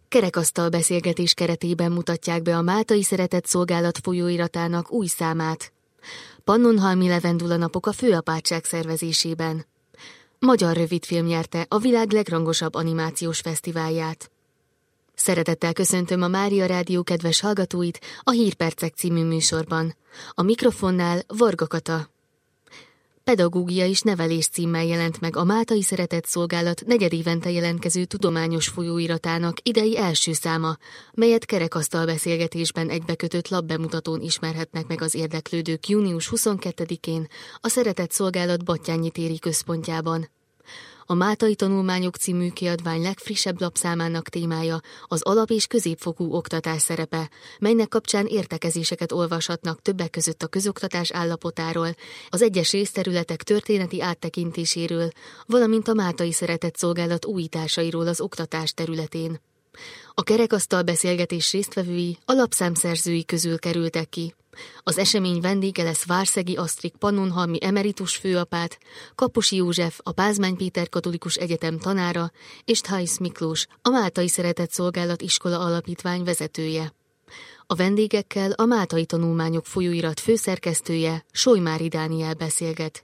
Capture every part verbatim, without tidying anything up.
Kerekasztal beszélgetés keretében mutatják be a Máltai Szeretett Szolgálat folyóiratának új számát. Pannonhalmi Levendula napok a főapátság szervezésében. Magyar rövidfilm nyerte a világ legrangosabb animációs fesztiválját. Szeretettel köszöntöm a Mária Rádió kedves hallgatóit a Hírpercek című műsorban. A mikrofonnál Varga Kata. Pedagógia és nevelés címmel jelent meg a Máltai Szeretett Szolgálat negyedévente jelentkező tudományos folyóiratának idei első száma, melyet kerekasztal beszélgetésben egybekötött lapbemutatón ismerhetnek meg az érdeklődők június huszonkettedikén a Szeretett Szolgálat Battyányi téri központjában. A Máltai Tanulmányok című kiadvány legfrissebb lapszámának témája az alap- és középfokú oktatás szerepe, melynek kapcsán értekezéseket olvashatnak többek között a közoktatás állapotáról, az egyes részterületek történeti áttekintéséről, valamint a Máltai Szeretett Szolgálat újításairól az oktatás területén. A kerekasztal beszélgetés résztvevői a lapszám szerzői közül kerültek ki. Az esemény vendége lesz Várszegi Asztrik pannonhalmi emeritus főapát, Kaposi József, a Pázmány Péter Katolikus Egyetem tanára, és Thajsz Miklós, a Máltai Szeretett Szolgálat Iskola Alapítvány vezetője. A vendégekkel a Máltai Tanulmányok folyóirat főszerkesztője, Solymári Dániel beszélget.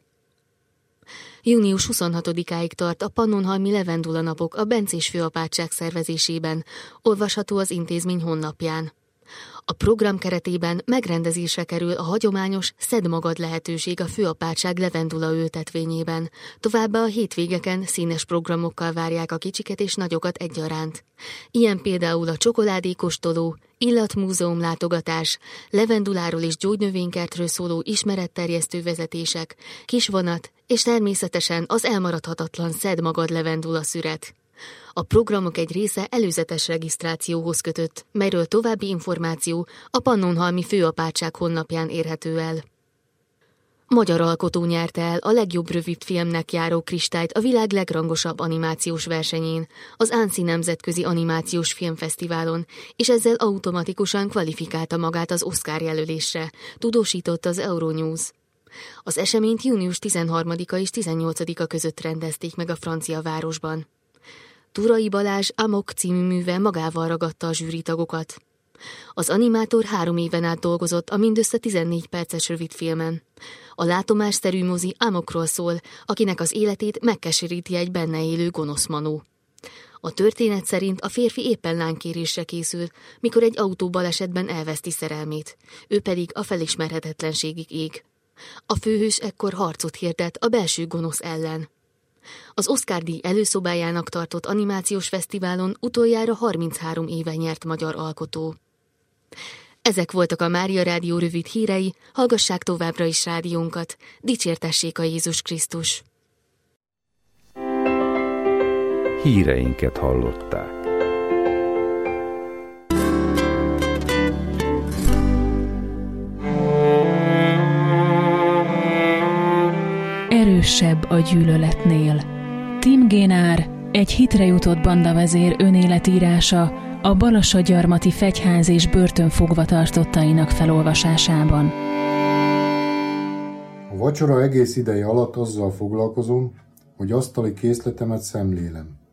június huszonhatodikáig tart a Pannonhalmi Levendula napok a bencés főapátság szervezésében, olvasható az intézmény honlapján. A program keretében megrendezésre kerül a hagyományos Szedd magad lehetőség a főapátság levendula ültetvényében. Továbbá a hétvégeken színes programokkal várják a kicsiket és nagyokat egyaránt. Ilyen például a csokoládékóstoló, illatmúzeum látogatás, levenduláról és gyógynövénykertről szóló ismeretterjesztő vezetések, kisvonat és természetesen az elmaradhatatlan Szedd magad levendula szüret. A programok egy része előzetes regisztrációhoz kötött, melyről további információ a Pannonhalmi Főapátság honlapján érhető el. Magyar alkotó nyerte el a legjobb rövidfilmnek járó kristályt a világ legrangosabb animációs versenyén, az Annecy Nemzetközi Animációs Filmfesztiválon, és ezzel automatikusan kvalifikálta magát az Oscar jelölésre, tudósított az Euronews. Az eseményt június tizenharmadika és tizennyolcadika között rendezték meg a francia városban. Turai Balázs Amok című műve magával ragadta a zsűritagokat. Az animátor három éven át dolgozott a mindössze tizennégy perces rövidfilmen. A látomásszerű mozi Amokról szól, akinek az életét megkeseríti egy benne élő gonosz manó. A történet szerint a férfi éppen lánykérésre készül, mikor egy autóbalesetben elveszti szerelmét, ő pedig a felismerhetetlenségig ég. A főhős ekkor harcot hirdet a belső gonosz ellen. Az Oscar-díj előszobájának tartott animációs fesztiválon utoljára harminchárom éve nyert magyar alkotó. Ezek voltak a Mária Rádió rövid hírei, hallgassák továbbra is rádiónkat. Dicsértessék a Jézus Krisztus! Híreinket hallották. Erősebb a gyűlöletnél. Tim Génár, egy hitre jutott bandavezér önéletírása a balassagyarmati fegyház és börtön fogvatartottainak felolvasásában. A vacsora egész ideje alatt azzal foglalkozom, hogy asztali készletemet szemlélem.